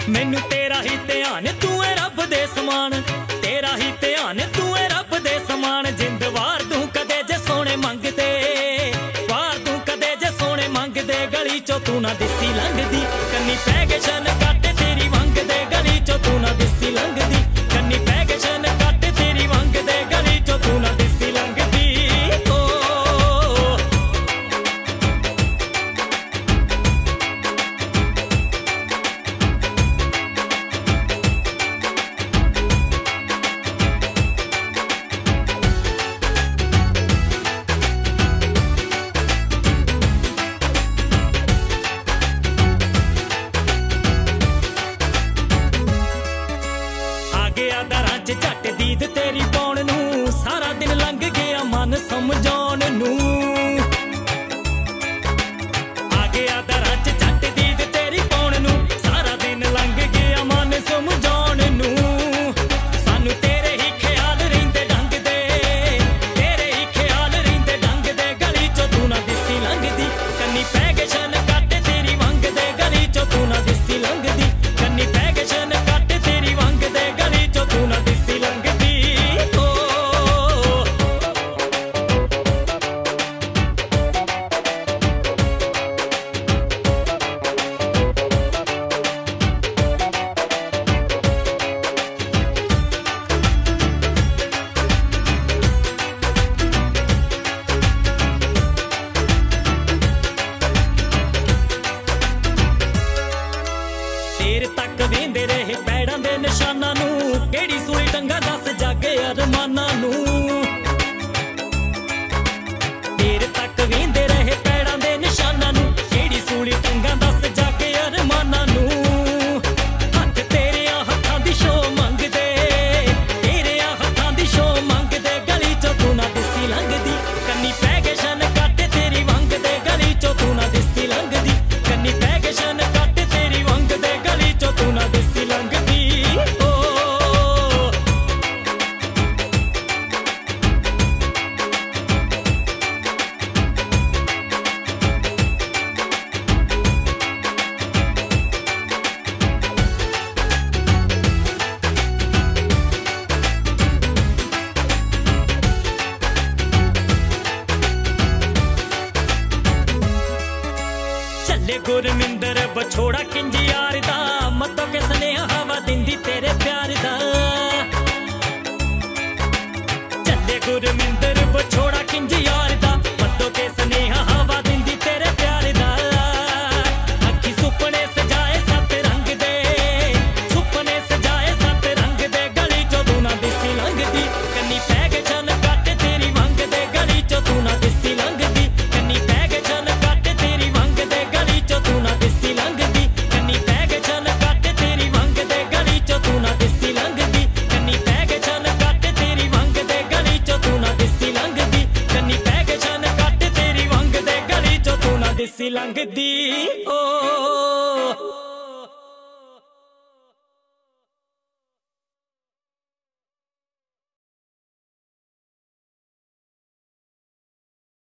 मैनू तेरा ही ध्यान तू है रब दे समान, तेरा ही ध्यान तू है रब दे समान। जिंद वार तू कदे जे सोने मंगदे, वार तू कदे जे सोने मंगदे। गली चो तू ना दिसी लंघदी, कन्नी पै गए शन कट तेरी वंगदे। गली चो तू ना दिसी लंघदी, कन्नी पै गए शन कट तेरी वंगदे। गली चो तू ना दिसी लंघदी। दरां च झट दीद तेरी पौण नू, सारा दिन लंघ गया मन समझाउण नू। आ गया दरां च झट दीद तेरी पौण नू, सारा दिन लंघ गया मन समझाउण नू। सानू तेरे ही ख्याल रहिंदे ढंग दे, तेरे ही ख्याल रहिंदे ढंग दे। गली चो तू ना दिसी लंघदी, कन्नी पै गए शन कट तेरी वंग दे। गली चो तू ना दिसी लंघदी, कन्नी पै गए शन कट तेरी वंग दे। गली चो तू ना दिसी लंघदी। देर तक वेंदे रहे पैड़ां दे निशानां नू, केड़ी सूली टंगा दस जागे अरमानां नू। देर तक वेंदे रहे पैड़ां दे निशानां नू, केड़ी सूली टंगा दस जागे अरमानां नू। हत्थ तेरे हत्थां दी शो मंगदे, तेरे हत्थां दी शो मंगदे। गली चो तू ना दिसी लंघदी, कन्नी पै गए शन कट तेरी वंग दे। गली चो तू ना दिसी लंघदी, कन्नी पै गए शन कट तेरी वंग दे। गली चो तू ना दिसी लंघदी। चले गुरमिंदर बछोड़ा किंज यार दा, मतो के सनेहा हवा दिंदी तेरे प्यार दा। चले गुरमिंदर बछोड़ा किंज यार दा, मतो के सनेहा हवा दिंदी तेरे प्यार दा। अखी सुपने सजाए सत रंग दे, सुपने सजाए सत रंग दे। गली चो तू ना दिसी लंघदी, कन्नी पै गए शन कट तेरी वंग दे। गली चो तू ना दिसी लंघदी, कन्नी पै गए शन कट तेरी वंग दे। गली चो तू ना दिसी लंघदी, कन्नी पै गए शन कट तेरी वंग दे। गली चो तू ना दिसी लंघदी, कन्नी पै गए शन कट तेरी वंग दे। गली चो तू ना दिसी लंघदी, कन्नी पै गए शन कट तेरी वंग दे। गली चो तू ना दिसी लंघदी। ओ